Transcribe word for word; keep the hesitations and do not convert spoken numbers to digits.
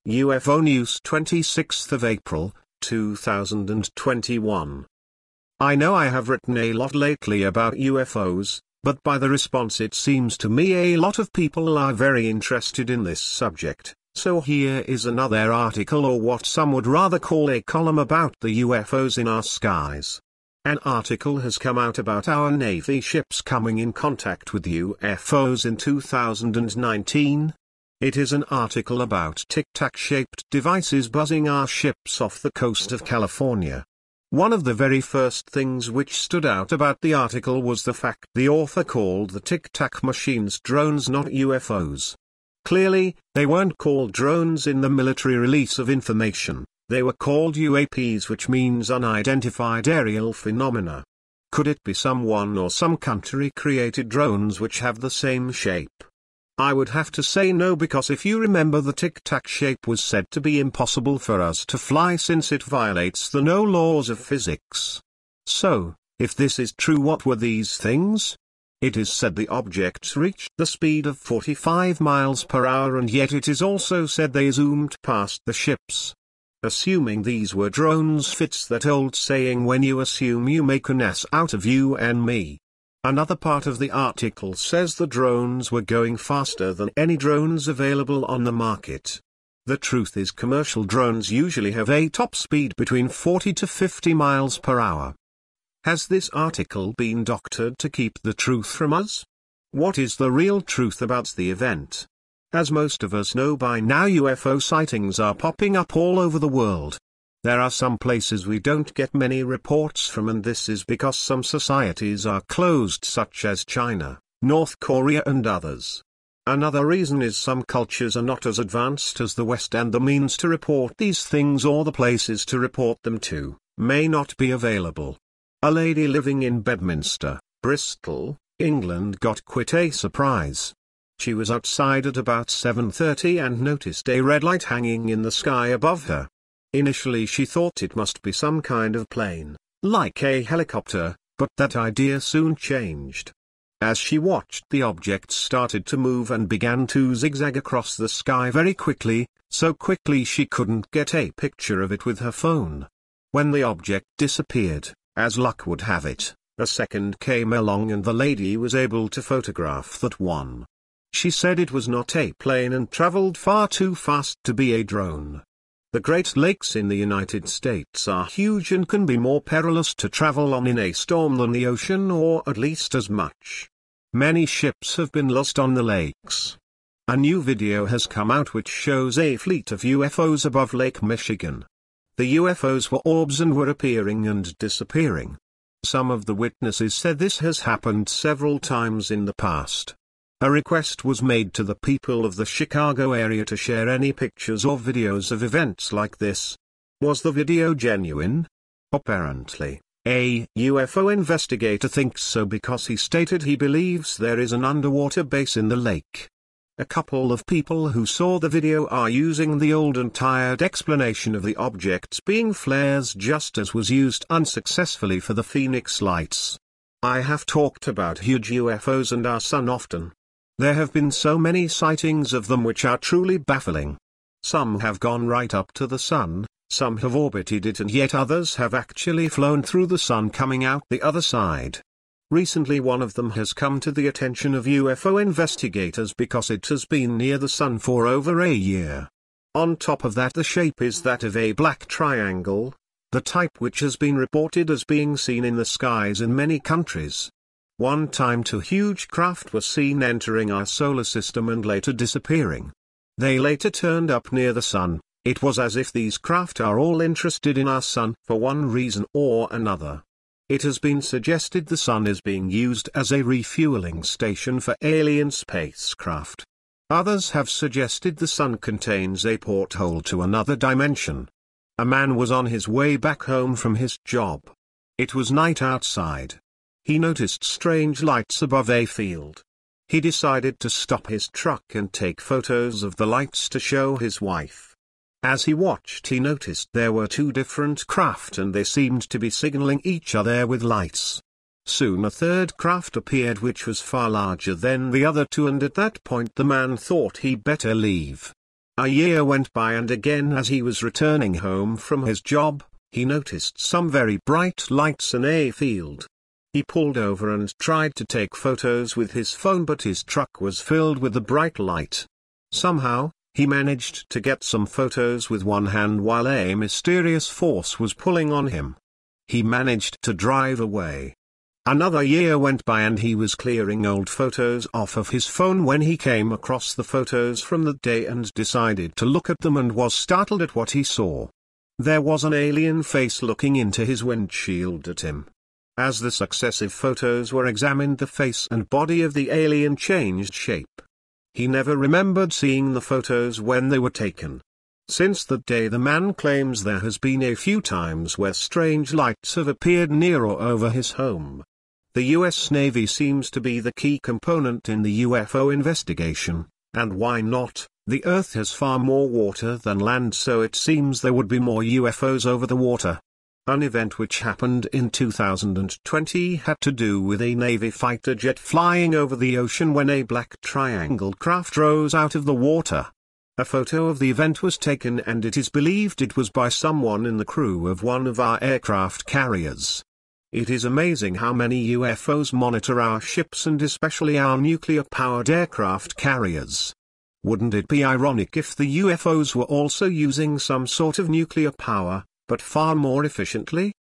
U F O News, twenty-sixth of April, two thousand twenty-one. I know I have written a lot lately about U F Os, but by the response it seems to me a lot of people are very interested in this subject, so here is another article, or what some would rather call a column, about the U F Os in our skies. An article has come out about our Navy ships coming in contact with U F Os in two thousand nineteen. It is an article about tic-tac-shaped devices buzzing our ships off the coast of California. One of the very first things which stood out about the article was the fact the author called the tic-tac machines drones, not U F Os. Clearly, they weren't called drones in the military release of information, they were called U A Ps, which means unidentified aerial phenomena. Could it be someone or some country created drones which have the same shape? I would have to say no, because if you remember, the tic-tac shape was said to be impossible for us to fly since it violates the no laws of physics. So, if this is true, what were these things? It is said the objects reached the speed of forty-five miles per hour, and yet it is also said they zoomed past the ships. Assuming these were drones fits that old saying, when you assume you make an ass out of you and me. Another part of the article says the drones were going faster than any drones available on the market. The truth is, commercial drones usually have a top speed between forty to fifty miles per hour. Has this article been doctored to keep the truth from us? What is the real truth about the event? As most of us know by now, U F O sightings are popping up all over the world. There are some places we don't get many reports from, and this is because some societies are closed, such as China, North Korea and others. Another reason is some cultures are not as advanced as the West, and the means to report these things, or the places to report them to, may not be available. A lady living in Bedminster, Bristol, England got quite a surprise. She was outside at about seven thirty and noticed a red light hanging in the sky above her. Initially she thought it must be some kind of plane, like a helicopter, but that idea soon changed. As she watched, the object started to move and began to zigzag across the sky very quickly, so quickly she couldn't get a picture of it with her phone. When the object disappeared, as luck would have it, a second came along and the lady was able to photograph that one. She said it was not a plane and traveled far too fast to be a drone. The Great Lakes in the United States are huge and can be more perilous to travel on in a storm than the ocean, or at least as much. Many ships have been lost on the lakes. A new video has come out which shows a fleet of U F Os above Lake Michigan. The U F Os were orbs and were appearing and disappearing. Some of the witnesses said this has happened several times in the past. A request was made to the people of the Chicago area to share any pictures or videos of events like this. Was the video genuine? Apparently, a U F O investigator thinks so because he stated he believes there is an underwater base in the lake. A couple of people who saw the video are using the old and tired explanation of the objects being flares, just as was used unsuccessfully for the Phoenix lights. I have talked about huge U F Os and our sun often. There have been so many sightings of them which are truly baffling. Some have gone right up to the sun, some have orbited it, and yet others have actually flown through the sun, coming out the other side. Recently one of them has come to the attention of U F O investigators because it has been near the sun for over a year. On top of that, the shape is that of a black triangle, the type which has been reported as being seen in the skies in many countries. One time two huge craft were seen entering our solar system and later disappearing. They later turned up near the sun. It was as if these craft are all interested in our sun for one reason or another. It has been suggested the sun is being used as a refueling station for alien spacecraft. Others have suggested the sun contains a porthole to another dimension. A man was on his way back home from his job. It was night outside. He noticed strange lights above a field. He decided to stop his truck and take photos of the lights to show his wife. As he watched, he noticed there were two different craft and they seemed to be signaling each other with lights. Soon a third craft appeared which was far larger than the other two, and at that point the man thought he better leave. A year went by, and again as he was returning home from his job, he noticed some very bright lights in a field. He pulled over and tried to take photos with his phone, but his truck was filled with the bright light. Somehow, he managed to get some photos with one hand while a mysterious force was pulling on him. He managed to drive away. Another year went by, and he was clearing old photos off of his phone when he came across the photos from that day and decided to look at them, and was startled at what he saw. There was an alien face looking into his windshield at him. As the successive photos were examined, the face and body of the alien changed shape. He never remembered seeing the photos when they were taken. Since that day, the man claims there has been a few times where strange lights have appeared near or over his home. The U S Navy seems to be the key component in the U F O investigation, and why not? The Earth has far more water than land, so it seems there would be more U F Os over the water. An event which happened in two thousand twenty had to do with a Navy fighter jet flying over the ocean when a black triangle craft rose out of the water. A photo of the event was taken, and it is believed it was by someone in the crew of one of our aircraft carriers. It is amazing how many U F Os monitor our ships, and especially our nuclear-powered aircraft carriers. Wouldn't it be ironic if the U F Os were also using some sort of nuclear power, but far more efficiently?